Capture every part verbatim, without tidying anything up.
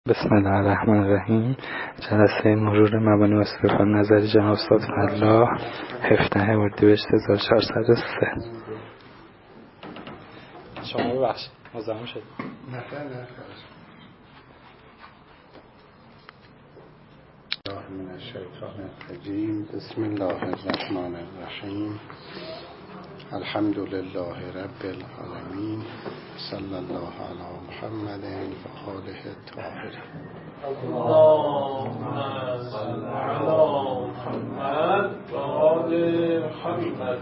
بسم الله الرحمن الرحیم. جلسه مرور مبانی و استدلال نظری جناب استاد فلاح هفدهم اردیبهشت هزار و چهارصد و سه. شما ببخشید مزاحم شد. نه نه من الشیطان الرجیم. بسم الله الرحمن الرحیم. الحمد لله رب العالمین. صلی الله علی محمد و آله الطاهرین. اللهم صل علی محمد و آل محمد.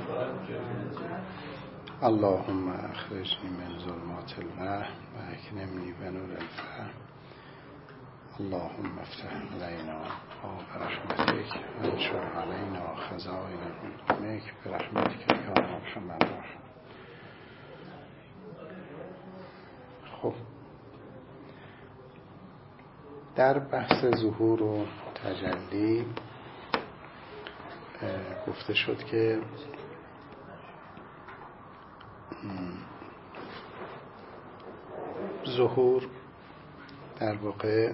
اللهم اخرجنی من ظلمات الوهم و اکرمنی بنور الفهم. اللهم افتح علینا باب رحمتک و انشر علینا خزائن علمک برحمتک یا ارحم الراحمین. خب در بحث ظهور و تجلی گفته شد که ظهور در واقع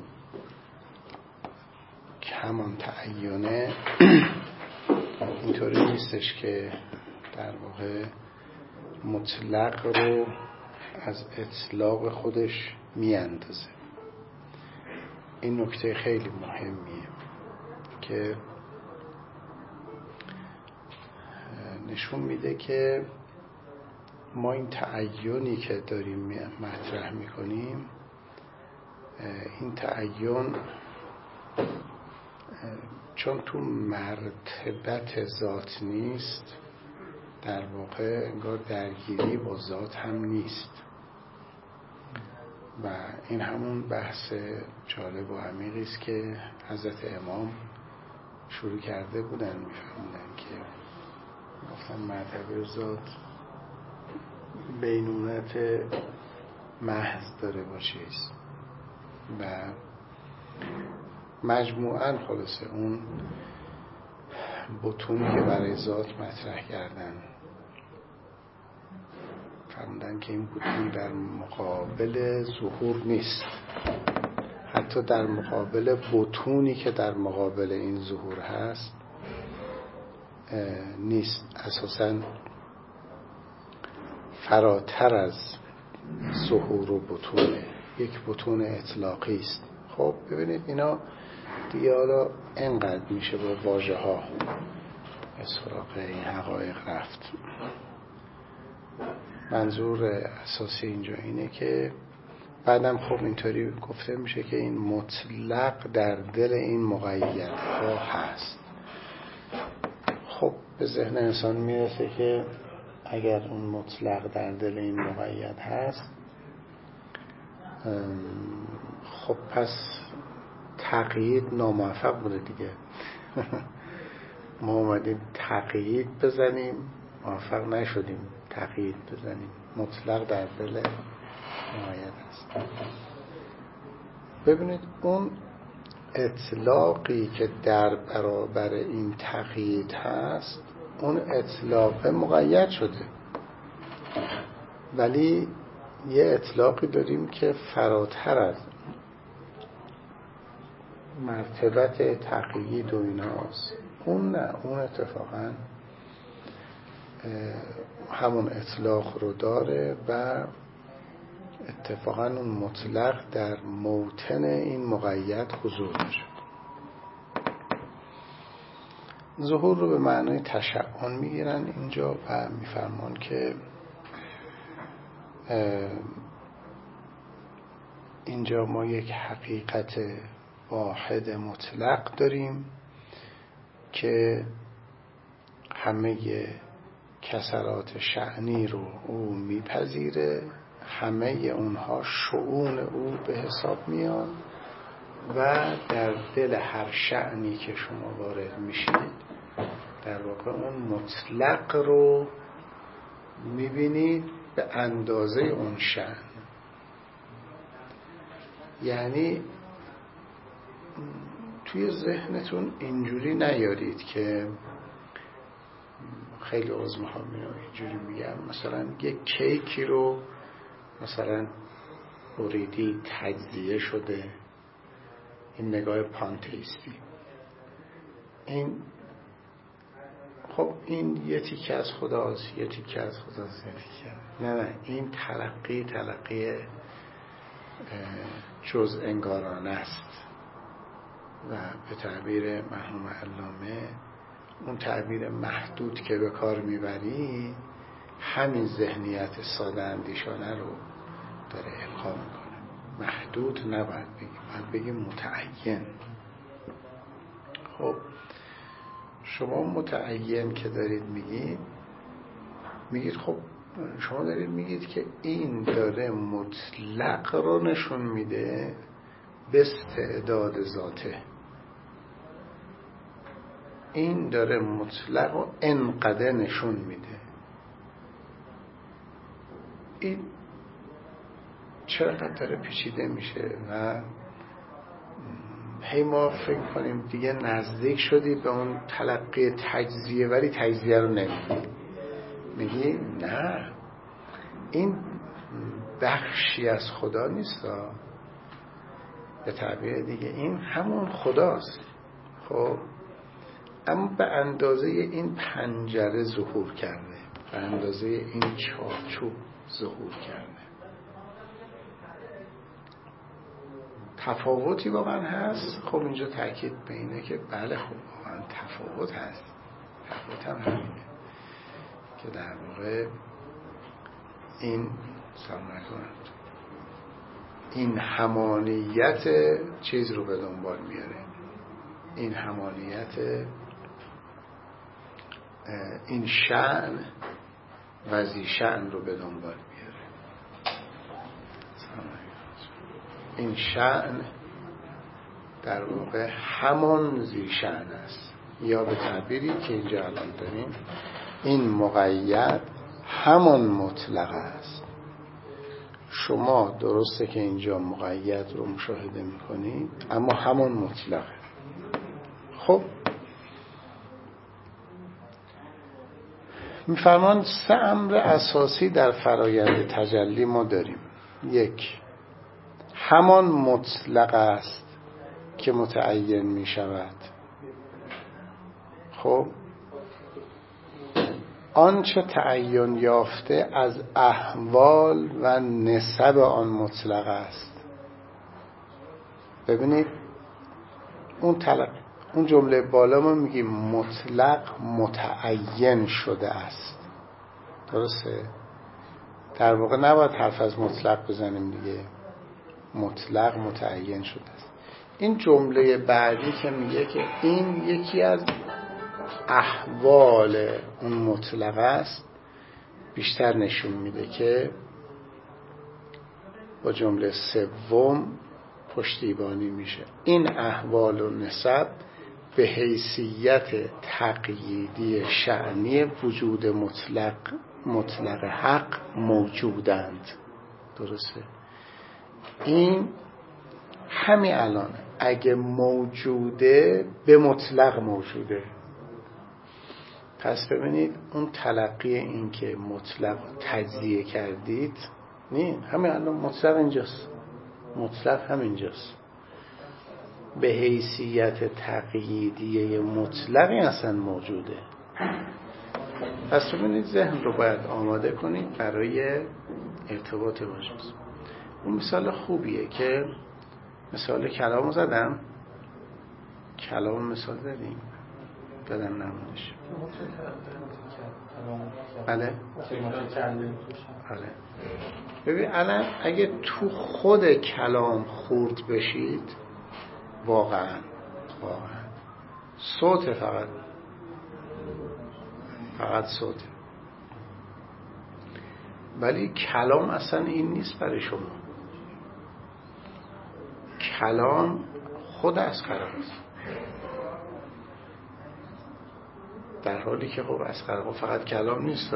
همان تعینه اینطوری نیستش که در واقع مطلق رو از اطلاق خودش میاندازه. این نکته خیلی مهمیه که نشون میده که ما این تعینی که داریم مطرح میکنیم، این تعین چون تو مرتبت ذات نیست، در واقع انگار درگیری با ذات هم نیست و این همون بحث جالب و عمیقی است که حضرت امام شروع کرده بودن. میفهمدن که گفتن مرتبه ذات بینونت محض داره با چیز و مجموعاً خلاصه اون بطونی که برای ذات مطرح کردن فهمدن که این بطون در مقابل ظهور نیست، حتی در مقابل بطونی که در مقابل این ظهور هست نیست، اساساً فراتر از ظهور و بطونه، یک بطون اطلاقی است. خب ببینید اینا دیگه حالا انقدر میشه با واژه ها سراغ این حقایق رفت. منظور اساسی اینجا اینه که بعدم خب اینطوری گفته میشه که این مطلق در دل این مقیدها هست. خب به ذهن انسان میرسه که اگر اون مطلق در دل این مقید هست، خب پس تقیید ناموفق بوده دیگه. ما اومدیم تقیید بزنیم، موفق نشدیم تقیید بزنیم. مطلق در دل مقید هست. ببینید اون اطلاقی که در برابر این تقیید هست، اون اطلاق مقید شده، ولی یه اطلاقی داریم که فراتر از مرتبت تقیید و ایناست. اون نه، اون اتفاقا همون اطلاق رو داره و اتفاقا اون مطلق در موطن این مقید حضور داره. ظهور رو به معنای تشعن میگیرن اینجا و میفرمان که اینجا ما یک حقیقت واحد مطلق داریم که همه کسرات شأنی رو او میپذیره، همه اونها شؤون او به حساب میان و در دل هر شأنی که شما وارد میشید در واقع اون مطلق رو میبینید به اندازه اون شأن. یعنی توی ذهنتون اینجوری نیارید که خیلی عذر میخوام اینجوری میگم، مثلا یک کیکی رو مثلا اوریدی تجزیه شده، این نگاه پانتئیستی. این خب این یه تیکه از خداست، یه تیکه از خداست، یه تیکه. نه نه این تلقی تلقی جز انگارانه است و به تعبیر مرحوم علامه اون تعبیر محدود که به کار میبری همین ذهنیت ساده اندیشانه رو داره ابقا میکنه. محدود نباید بگیم، باید بگیم متعین. خب شما متعین که دارید میگید میگید خب شما دارید میگید که این داره مطلق رو نشون میده به استعداد ذاته، این داره مطلق و انقدر نشون میده. این چقدر داره پیچیده میشه و هی ما فکر کنیم دیگه نزدیک شدی به اون تلقی تجزیه، ولی تجزیه رو نمیگی، میگی نه این بخشی از خدا نیست، به تعبیر دیگه این همون خداست. خب اما به اندازه این پنجره ظهور کرده، به اندازه این چارچوب ظهور کرده. تفاوتی واقعا هست. خب اینجا تاکید به اینه که بله خب واقعا تفاوت هست. تفاوت هم همینه که در واقع این سلام نکنند این همانیت چیز رو به دنبال میاره، این همانیت این شأن و ذی شأن رو به دنبال میاره. این شأن در واقع همان ذی شأن است، یا به تعبیری که اینجا الان داریم این مقید همان مطلق است. شما درسته که اینجا مقید رو مشاهده میکنید اما همان مطلقه. خب میفرمان سه امر اساسی در فرایند تجلی ما داریم. یک، همان مطلق است که متعین می شود. خب آنچه تعین یافته از احوال و نسب آن مطلق است. ببینید اون طلق اون جمله بالا ما میگیم مطلق متعین شده است، درسته؟ در واقع نباید حرف از مطلق بزنیم دیگه، مطلق متعین شده است. این جمله بعدی که میگه که این یکی از احوال اون مطلق است بیشتر نشون میده که با جمله سوم پشتیبانی میشه. این احوال و نسب به حیثیت تقییدی شأنی وجود مطلق مطلق حق موجودند، درسته؟ این همین الان اگه موجوده به مطلق موجوده. پس ببینید اون تلقی این که مطلق تجزیه کردید نه، همین الان مطلق اینجاست، مطلق همینجاست، به حیثیت تقییدیه مطلقی اصلا موجوده. پس ببینید ذهن رو باید آماده کنید برای ارتباط باشه. اون مثال خوبیه که مثال کلام زدم، کلام مثال زدیم دادم نمونش. بله بله. ببین الان اگه تو خود کلام خورد بشید واقعا واقعا صوت فقط فقط صوت، ولی کلام اصلا این نیست برای شما. کلام خود اصغر است، در حالی که خب اصغر فقط کلام نیست،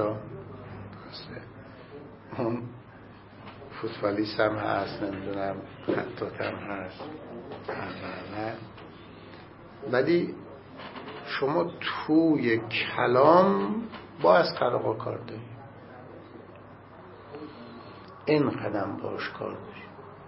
اون فوتبالیست هم هست، نمیدونم خطاط هم هست، ولی شما توی کلام با اصغر آقا کار دارید، این قدم باش کار دارید.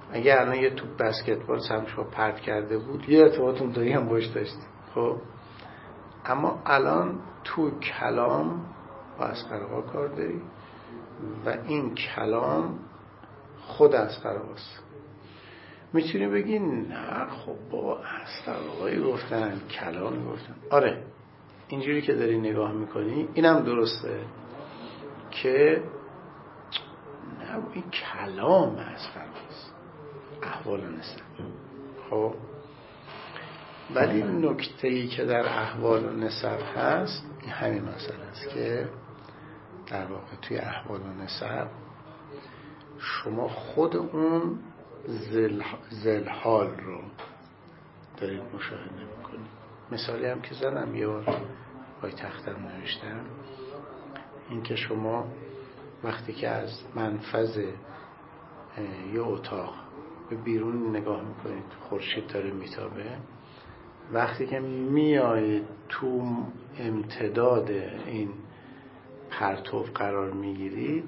اگه الان یه توپ بسکتبال سمتشو پرت کرده بود یه ارتباط اونطوری هم باش داشت. خب اما الان تو کلام با اصغر آقا کار داری و این کلام خود اصغر آقاست. میتونی بگی نه خب بابا اصغر آقایی گفتن کلامی گفتن. آره اینجوری که داری نگاه میکنی اینم درسته که نه این کلام اصغر آقاست، احوال نسب. خب ولی نکته‌ای که در احوال و نسب هست این همین مسئله است که در واقع توی احوال و نسب شما خود اون زل زلحال رو دارید مشاهده میکنید. مثالی هم که زدم یه بار پای تختم نوشتم، این که شما وقتی که از منفذ یه اتاق به بیرون نگاه میکنید خورشید داره میتابه، وقتی که میایید تو امتداد این پرتو قرار میگیرید،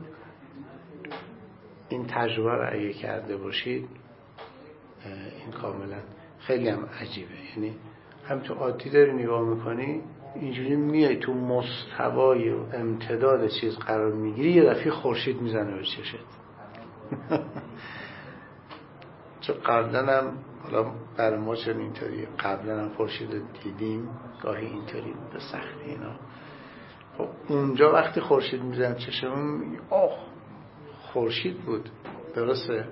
این تجربه رو اگه کرده باشید این کاملا خیلی هم عجیبه. یعنی هم تو عادی داری نگاه میکنی اینجوری میای تو مستوای امتداد چیز قرار میگیری، یه دفعه خورشید میزنه به چشت. چون قبلا هم حالا برای ما چون اینطوری قبلا هم خورشید رو دیدیم گاهی اینطوری به سختی اینا. خب اونجا وقتی خورشید میزنه چشمون آخ خورشید بود، درسته؟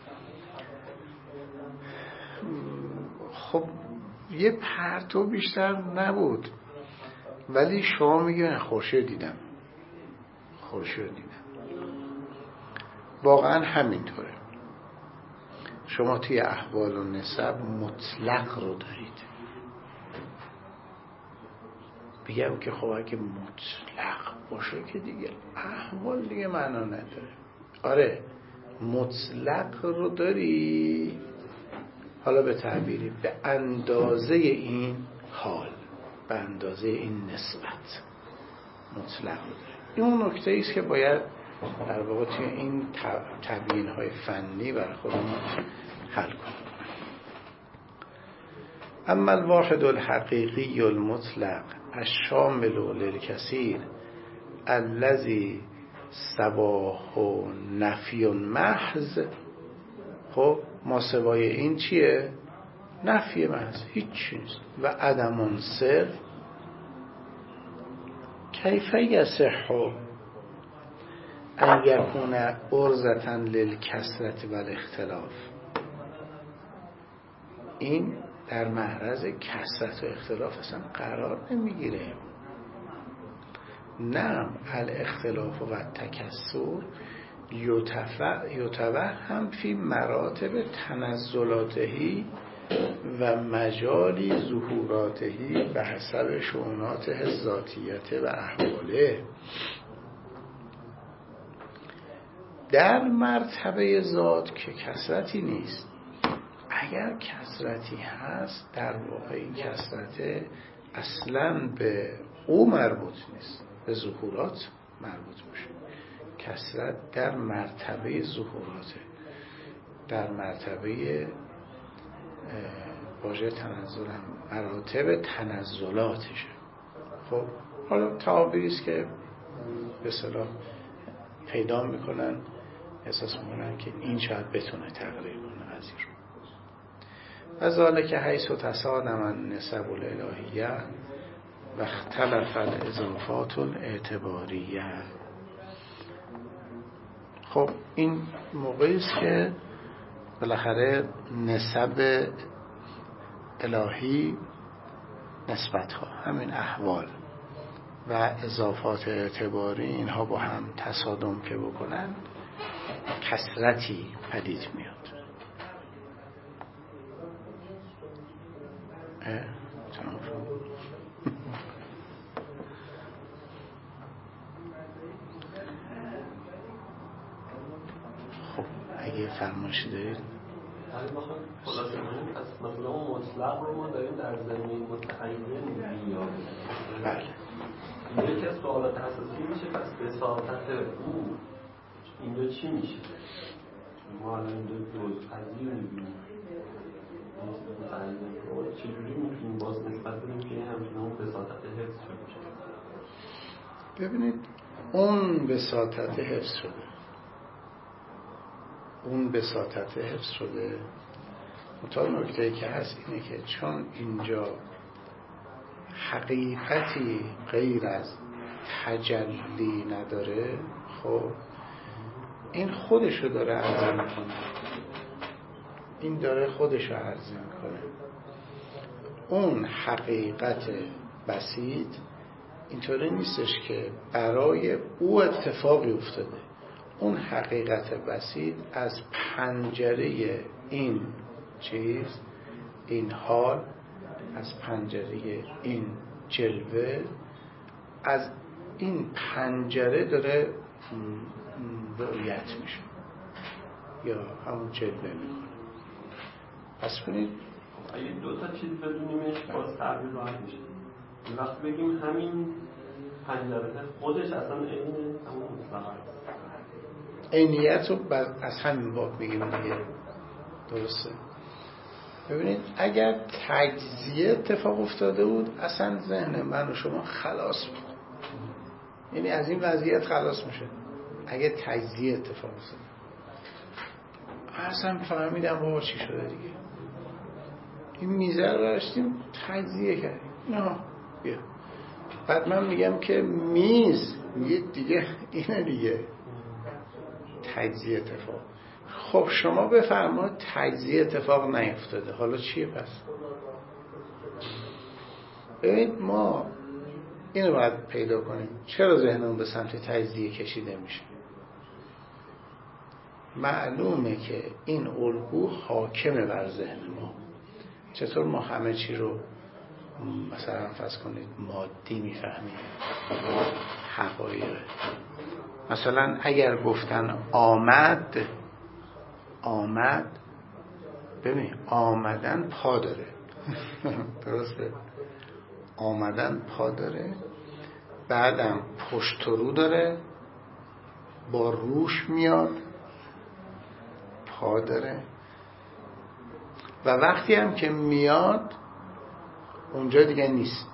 خب یه پرتو بیشتر نبود ولی شما میگه خورشید دیدم خورشید دیدم. واقعا همینطوره. شما توی احوال و نسب مطلق رو دارید. بگم که خب اگه مطلق باشه که دیگه احوال دیگه معنا نداره. آره مطلق رو داری، حالا به تعبیری به اندازه این حال، به اندازه این نسبت مطلق رو داری. این اون نکته ایست که باید در واقع توی این تبیین های فنی برای خودمون حل کنیم. اما الواحد الحقیقی المطلق الشامل للکثیر الذی سواه نفی محض. خب ما سوای این چیه؟ نفی محض، هیچ چیز. و عدم صرف کیف یصح ان یکون عرضة للکثرة و الاختلاف. این در معرض کثرت و اختلاف اصلا قرار نمیگیره. نه الاختلاف و تکثر یتوهم فی مراتب تنزلاتهی و مجالی ظهوراتهی به حسب شؤوناته ذاتیت و احواله. در مرتبه ذات که کثرتی نیست. اگر کثرتی هست در واقع این کثرت اصلا به او مربوط نیست، به ظهورات مربوط میشه. کثرت در مرتبه ظهوراته، در مرتبه واژه تنزل هم مراتب تنزلاتشه. خب حالا تعابیری است که به اصطلاح پیدا میکنن، احساس میکنن که این شاید بتونه تغییر کنه قضیه رو. و ذالک حیث تصادم النسب الالهیه و اختلف الاضافات الاعتباریه. خب این موقعی است که بالاخره نسب الهی، نسبت ها، همین احوال و اضافات اعتباری، اینها با هم تصادم که بکنن کثرتی پدید میاد. خب اگه فرمایشی دارید خلاصه کنیم پس مثلا اون مطلق رو ما داریم در زمین متعین میاریم. بله. یکی از سوالات اساسی میشه پس بساطت او این دو چی میشه؟ ما الان دو دوز پذیر می‌بینیم چجوری میتونیم باز نسبت بدیم که همچنان بساطت حفظ شده؟ ببینید اون بساطت حفظ شده اون بساطت حفظ شده منتها نکته‌ای که هست اینه که چون اینجا حقیقتی غیر از تجلی نداره، خب این خودشو داره عرضه میکنه این داره خودشو عرضه میکنه اون حقیقت بسیط اینطوری نیستش که برای او اتفاقی افتاده. اون حقیقت بسیط از پنجره این چیز، این حال، از پنجره این جلوه، از این پنجره داره رؤیت میشه یا همون جلوه میکنه. پس بینید اگه دو تا چیز بدونیمش باز تعبیر راحت میشه. وقتی بگیم همین پنجره خودش اصلا عین همون مطلق است. عینیت رو از همین باب میگیم دیگه. درسته؟ ببینید اگر تجزیه اتفاق افتاده بود اصلا ذهن من و شما خلاص بود، یعنی از این وضعیت خلاص میشه. اگه تجزیه اتفاق افتاده اصلا فهمیدم بابا چی شده دیگه، این میزه رو داشتیم تجزیه کردیم، نه بیا بعد من میگم که میز میگه دیگه اینه دیگه تجزیه اتفاق. خب شما بفرمایید تجزیه اتفاق نیفتاده، حالا چیه پس؟ ببینید ما اینو باید پیدا کنیم چرا ذهنمون به سمت تجزیه کشیده میشه. معلومه که این الگو حاکمه بر ذهن ما. چطور ما همه چی رو مثلا فرض کنید مادی میفهمیم، حقایق. مثلا اگر گفتن آمد، آمد ببین آمدن پا داره درسته؟ آمدن پا داره، بعدم پشت و رو داره، با روش میاد، پا داره، و وقتی هم که میاد اونجا دیگه نیست.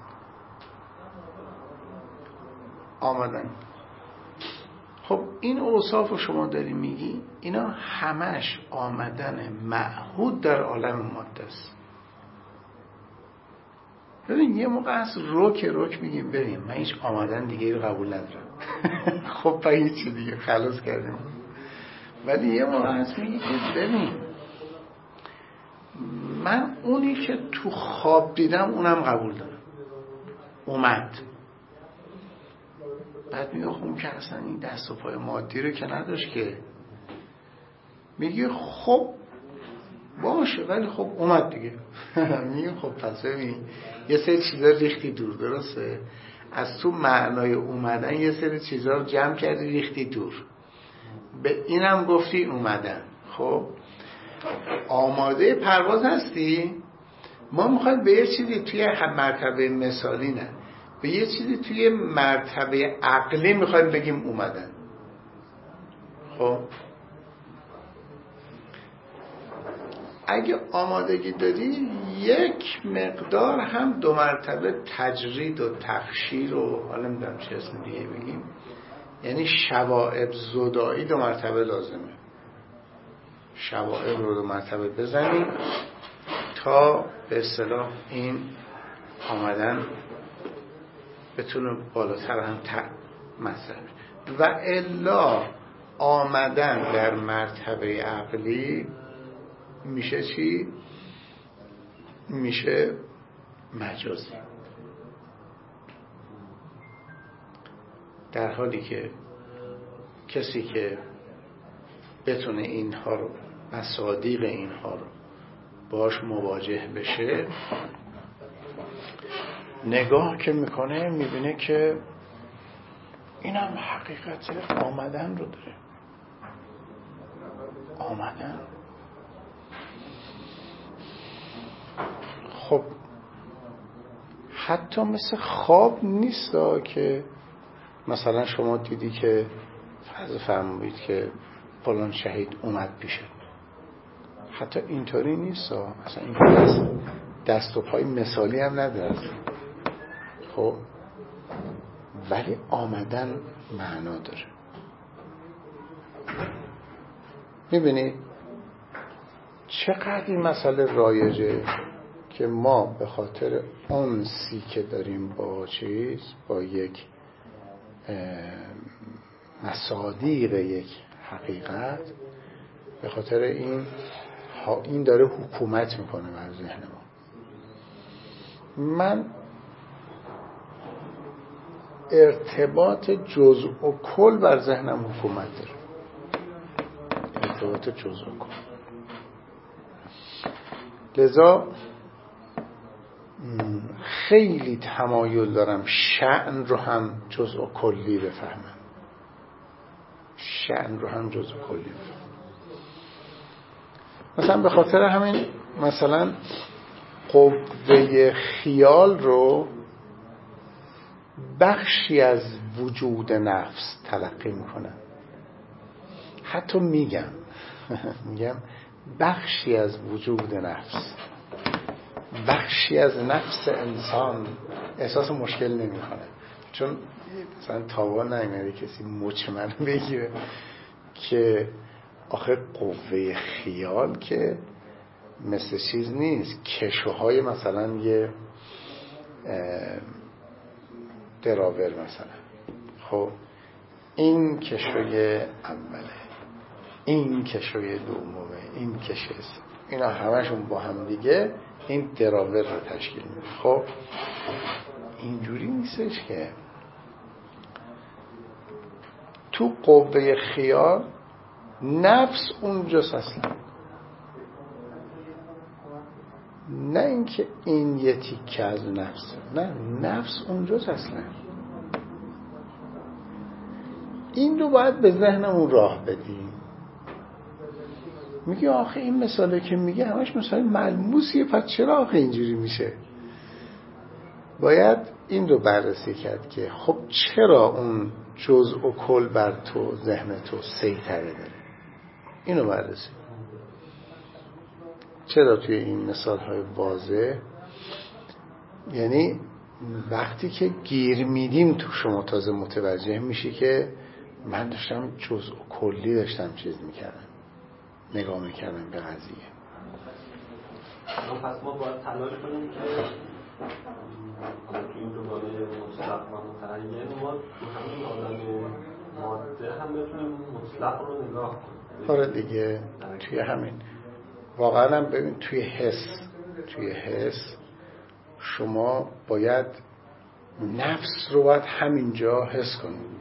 آمدن. خب این اوصاف رو شما داری میگی، اینا همش آمدن معهود در عالم ماده است. ببین یه موقع هست رک رک میگیم بریم، من هیچ آمدن دیگه رو قبول ندارم خب با هیچ دیگه خلاص کردیم. ولی یه موقع هست میگی که ببین من اونی که تو خواب دیدم اونم قبول دارم، اومد. بعد میگه خب که اصلا این دست و پای مادی رو که نداشت که. میگه خب باشه ولی خب اومد دیگه میگه خب پس ببین یه سری چیزا ریختی دور، درسته؟ از تو معنای اومدن یه سری چیزا رو جمع کردی ریختی دور، به اینم گفتی اومدن. خب آماده پرواز هستی؟ ما میخوایم به یه چیزی توی مرتبه مثالی، نه به یه چیزی توی مرتبه عقلی میخوایم بگیم اومدن. خب اگه آمادگی داری یک مقدار هم دو مرتبه تجرید و تخشیر و حالا نمیدونم چه اسم دیگه بگیم، یعنی شوائب زدایی دو مرتبه لازمه. شوائب رو دو مرتبه بزنیم تا به اصطلاح این آمدن بتونه بالاتر هم مثلا. و الا آمدن در مرتبه عقلی میشه چی؟ میشه مجازی. در حالی که کسی که بتونه اینها رو، مصادیق اینها رو باش مواجه بشه، نگاه که میکنه میبینه که این هم حقیقت آمدن رو داره. آمدن خب حتی مثل خواب نیست که مثلا شما دیدی که فرض فرمایید که فلان شهید اومد پیشت. حتی اینطوری نیست، مثلا این دست و پای مثالی هم نداره، خب ولی آمدن معنا داره. میبینید چقدر این مسئله رایجه که ما به خاطر انسی که داریم با چیز، با یک مصادیق یک حقیقت، به خاطر این این داره حکومت میکنه بر ذهن ما. من ارتباط جزء و کل بر ذهنم حکومت داره، ارتباط جزء و کل. لذا خیلی تمایل دارم شأن رو هم جزء و کلی بفهمم، شأن رو هم جزء و کلی بفهمم. مثلا به خاطر همین مثلا قوه خیال رو بخشی از وجود نفس تلقی میکنم. حتی میگم میگم بخشی از وجود نفس، بخشی از نفس انسان احساس مشکل نمیکنه، چون مثلا تاوان نمیاره کسی مچ من بگیره که آخه قوه خیال که مثل چیز نیست، کشوهای مثلا یه دراور مثلا، خب این کشوی اوله، این کشوی دومه، این کشوی، اینا همشون با هم دیگه این دراور رو تشکیل میده. خب اینجوری نیستش که تو قوه خیال نفس اونجاست اصلا، نه اینکه این یه تیکه از نفسه، نه نفس اونجاست اصلا. این رو باید به ذهنمون راه بدیم. میگه آخه این مثاله که میگه همش مثال ملموسیه، پس چرا آخه اینجوری میشه؟ باید این رو بررسی کرد که خب چرا اون جزء و کل بر تو ذهن تو سیطره داره. اینو بررسی. چرا توی این مثال های واضح، یعنی وقتی که گیر میدیم تو شما تازه متوجه میشی که من داشتم جزء و کلی داشتم چیز میکردم، نگاه میکردم به قضیه. پس ما باید تلاش کنیم که تو این دوگانه مطلق و متعین ما تو همین عالم ماده هم بتونیم مطلق رو نگاه کنیم. آره دیگه، توی همین واقعا هم ببین توی حس، توی حس شما باید نفس رو باید همینجا حس کنید،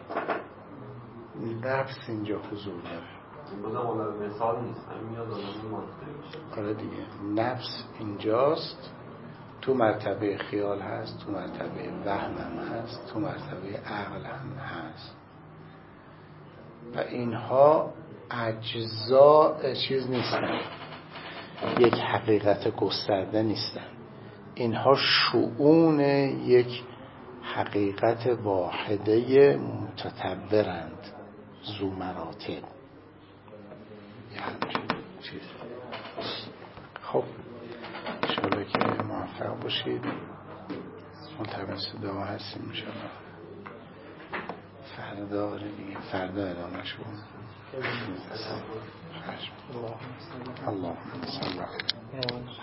نفس اینجا حضور داره. بازم اون مثال نیست، همین میاد آدم ماده میشه. آره دیگه، نفس اینجاست، تو مرتبه خیال هست، تو مرتبه وهم هم هست، تو مرتبه عقل هم هست و اینها اجزاء چیز نیستن، یک حقیقت گسترده نیستن، اینها شؤون یک حقیقت واحده متطورند، ذو مراتب. چیز خب انشاءالله که موفق باشید. ملتمس دعا هستیم انشاءالله. فردا دیگه فردا ادامه شد. اللهم صل علی